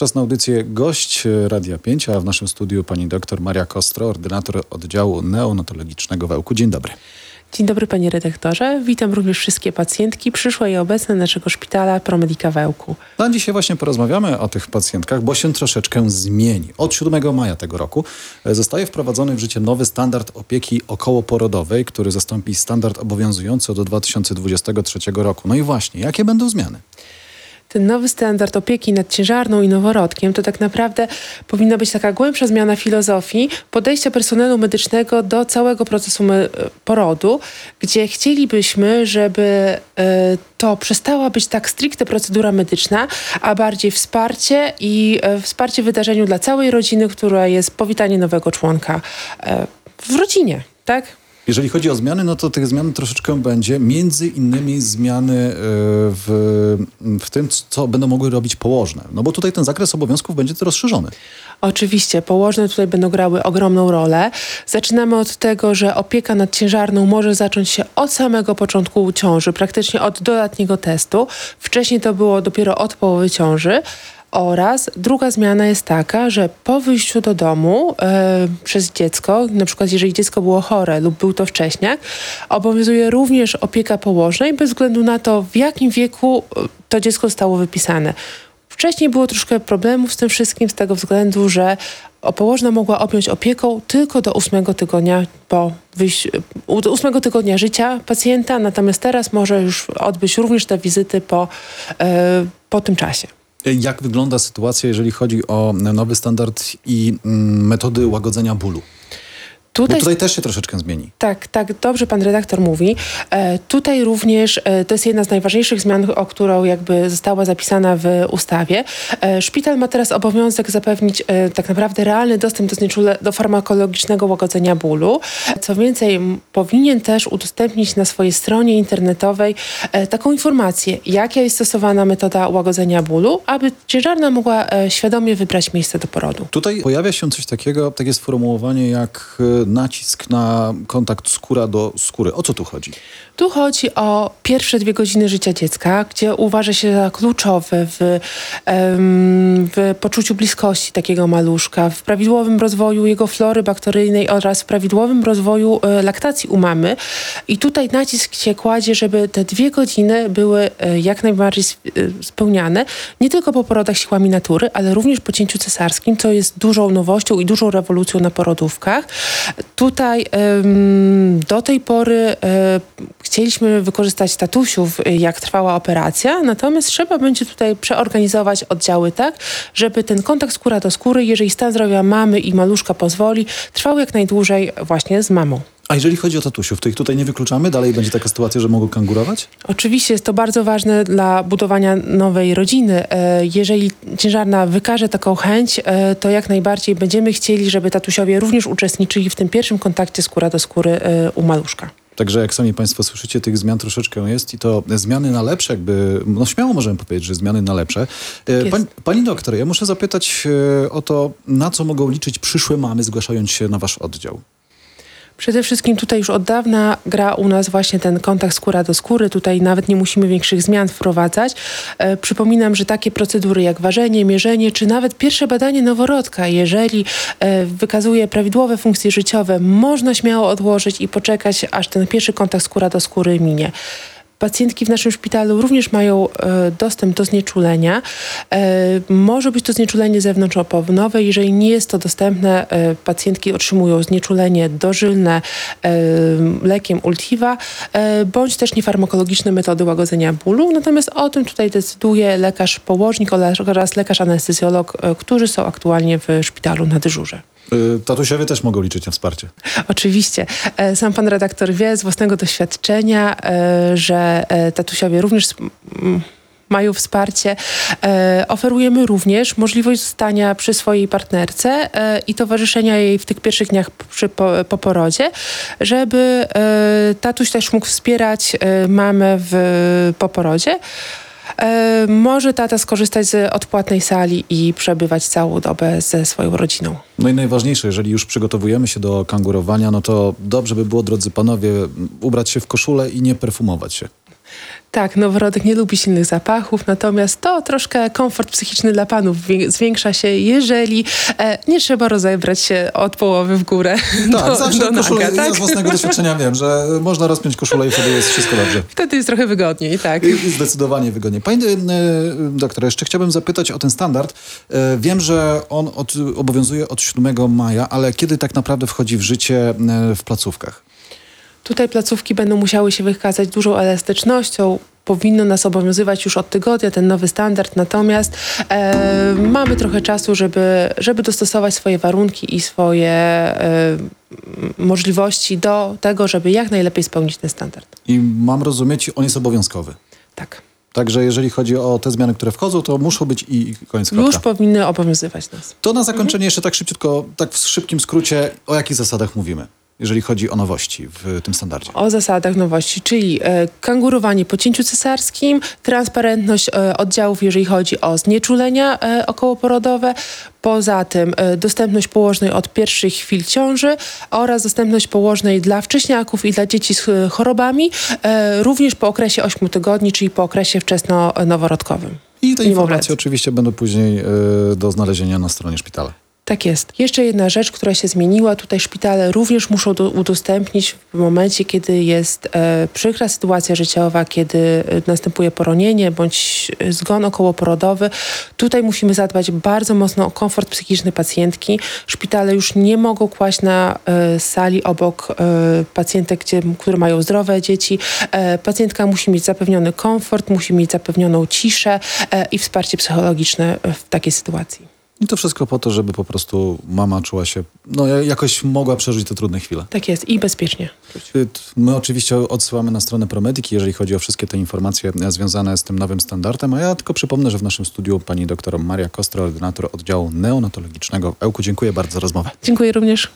Czas na audycję Gość Radia 5, a w naszym studiu pani doktor Maria Kostro, ordynator oddziału neonatologicznego w Ełku. Dzień dobry. Dzień dobry panie redaktorze. Witam również wszystkie pacjentki przyszłe i obecne naszego szpitala Promedica w Ełku. No, dzisiaj właśnie porozmawiamy o tych pacjentkach, bo się troszeczkę zmieni. Od 7 maja tego roku zostaje wprowadzony w życie nowy standard opieki okołoporodowej, który zastąpi standard obowiązujący od 2023 roku. No i właśnie, jakie będą zmiany? Ten nowy standard opieki nad ciężarną i noworodkiem to tak naprawdę powinna być taka głębsza zmiana filozofii podejścia personelu medycznego do całego procesu porodu, gdzie chcielibyśmy, żeby to przestała być tak stricte procedura medyczna, a bardziej wsparcie i wsparcie w wydarzeniu dla całej rodziny, która jest powitanie nowego członka w rodzinie, tak? Jeżeli chodzi o zmiany, no to tych zmian troszeczkę będzie. Między innymi zmiany w tym, co będą mogły robić położne. No bo tutaj ten zakres obowiązków będzie rozszerzony. Oczywiście, położne tutaj będą grały ogromną rolę. Zaczynamy od tego, że opieka nad ciężarną może zacząć się od samego początku ciąży, praktycznie od dodatniego testu. Wcześniej to było dopiero od połowy ciąży. Oraz druga zmiana jest taka, że po wyjściu do domu przez dziecko, na przykład jeżeli dziecko było chore lub był to wcześniak, obowiązuje również opieka położnej bez względu na to, w jakim wieku to dziecko zostało wypisane. Wcześniej było troszkę problemów z tym wszystkim z tego względu, że położna mogła objąć opieką tylko do 8 tygodnia do 8 tygodnia życia pacjenta, natomiast teraz może już odbyć również te wizyty po tym czasie. Jak wygląda sytuacja, jeżeli chodzi o nowy standard i metody łagodzenia bólu? Bo tutaj też się troszeczkę zmieni. Tak, dobrze pan redaktor mówi. Tutaj również to jest jedna z najważniejszych zmian, o którą jakby została zapisana w ustawie. Szpital ma teraz obowiązek zapewnić tak naprawdę realny dostęp do farmakologicznego łagodzenia bólu. Co więcej, powinien też udostępnić na swojej stronie internetowej taką informację, jaka jest stosowana metoda łagodzenia bólu, aby ciężarna mogła świadomie wybrać miejsce do porodu. Tutaj pojawia się coś takiego, takie sformułowanie jak nacisk na kontakt skóra do skóry. O co tu chodzi? Tu chodzi o pierwsze 2 godziny życia dziecka, gdzie uważa się za kluczowe w poczuciu bliskości takiego maluszka, w prawidłowym rozwoju jego flory bakteryjnej oraz w prawidłowym rozwoju laktacji u mamy. I tutaj nacisk się kładzie, żeby te 2 godziny były jak najbardziej spełniane, nie tylko po porodach siłami natury, ale również po cięciu cesarskim, co jest dużą nowością i dużą rewolucją na porodówkach. Tutaj do tej pory chcieliśmy wykorzystać tatusiów, jak trwała operacja, natomiast trzeba będzie tutaj przeorganizować oddziały tak, żeby ten kontakt skóra do skóry, jeżeli stan zdrowia mamy i maluszka pozwoli, trwał jak najdłużej właśnie z mamą. A jeżeli chodzi o tatusiów, to ich tutaj nie wykluczamy? Dalej będzie taka sytuacja, że mogą kangurować? Oczywiście jest to bardzo ważne dla budowania nowej rodziny. Jeżeli ciężarna wykaże taką chęć, to jak najbardziej będziemy chcieli, żeby tatusiowie również uczestniczyli w tym pierwszym kontakcie skóra do skóry u maluszka. Także jak sami państwo słyszycie, tych zmian troszeczkę jest i to zmiany na lepsze, no śmiało możemy powiedzieć, że zmiany na lepsze. Pani doktor, ja muszę zapytać o to, na co mogą liczyć przyszłe mamy, zgłaszając się na wasz oddział? Przede wszystkim tutaj już od dawna gra u nas właśnie ten kontakt skóra do skóry. Tutaj nawet nie musimy większych zmian wprowadzać. Przypominam, że takie procedury jak ważenie, mierzenie, czy nawet pierwsze badanie noworodka, jeżeli wykazuje prawidłowe funkcje życiowe, można śmiało odłożyć i poczekać, aż ten pierwszy kontakt skóra do skóry minie. Pacjentki w naszym szpitalu również mają dostęp do znieczulenia. Może być to znieczulenie zewnątrzooporowe. Jeżeli nie jest to dostępne, pacjentki otrzymują znieczulenie dożylne lekiem Ultiva, bądź też niefarmakologiczne metody łagodzenia bólu. Natomiast o tym tutaj decyduje lekarz położnik oraz lekarz anestezjolog, którzy są aktualnie w szpitalu na dyżurze. Tatusiowie też mogą liczyć na wsparcie. Oczywiście. Sam pan redaktor wie z własnego doświadczenia, że tatusiowie również mają wsparcie. Oferujemy również możliwość zostania przy swojej partnerce i towarzyszenia jej w tych pierwszych dniach po porodzie, żeby tatuś też mógł wspierać mamę po porodzie. Może tata skorzystać z odpłatnej sali i przebywać całą dobę ze swoją rodziną. No i najważniejsze, jeżeli już przygotowujemy się do kangurowania, no to dobrze by było, drodzy panowie, ubrać się w koszulę i nie perfumować się. Tak, noworodek nie lubi silnych zapachów, natomiast to troszkę komfort psychiczny dla panów zwiększa się, jeżeli nie trzeba rozebrać się od połowy w górę Tak, zawsze do koszulę, naga, ja tak? z własnego doświadczenia wiem, że można rozpiąć koszulę i wtedy jest wszystko dobrze. Wtedy jest trochę wygodniej, tak. I zdecydowanie wygodniej. Panie doktorze, jeszcze chciałbym zapytać o ten standard. Wiem, że on obowiązuje od 7 maja, ale kiedy tak naprawdę wchodzi w życie w placówkach? Tutaj placówki będą musiały się wykazać dużą elastycznością. Powinno nas obowiązywać już od tygodnia ten nowy standard, natomiast mamy trochę czasu, żeby dostosować swoje warunki i swoje możliwości do tego, żeby jak najlepiej spełnić ten standard. I mam rozumieć, on jest obowiązkowy. Tak. Także jeżeli chodzi o te zmiany, które wchodzą, to muszą być i koniec kropka. Już powinny obowiązywać nas. To na zakończenie jeszcze tak szybciutko, tak w szybkim skrócie, o jakich zasadach mówimy, jeżeli chodzi o nowości w tym standardzie? O zasadach nowości, czyli kangurowanie po cięciu cesarskim, transparentność oddziałów, jeżeli chodzi o znieczulenia okołoporodowe, poza tym dostępność położnej od pierwszych chwil ciąży oraz dostępność położnej dla wcześniaków i dla dzieci z chorobami, również po okresie 8 tygodni, czyli po okresie wczesno-noworodkowym. I te Niemowlęcy. informacje oczywiście będą później do znalezienia na stronie szpitala. Tak jest. Jeszcze jedna rzecz, która się zmieniła. Tutaj szpitale również muszą udostępnić w momencie, kiedy jest przykra sytuacja życiowa, kiedy następuje poronienie bądź zgon okołoporodowy. Tutaj musimy zadbać bardzo mocno o komfort psychiczny pacjentki. Szpitale już nie mogą kłaść na sali obok pacjentek, które mają zdrowe dzieci. Pacjentka musi mieć zapewniony komfort, musi mieć zapewnioną ciszę i wsparcie psychologiczne w takiej sytuacji. I to wszystko po to, żeby po prostu mama czuła się, jakoś mogła przeżyć te trudne chwile. Tak jest i bezpiecznie. My oczywiście odsyłamy na stronę Promediki, jeżeli chodzi o wszystkie te informacje związane z tym nowym standardem, a ja tylko przypomnę, że w naszym studiu pani doktor Maria Kostra, ordynator oddziału neonatologicznego w Ełku. Dziękuję bardzo za rozmowę. Dziękuję również.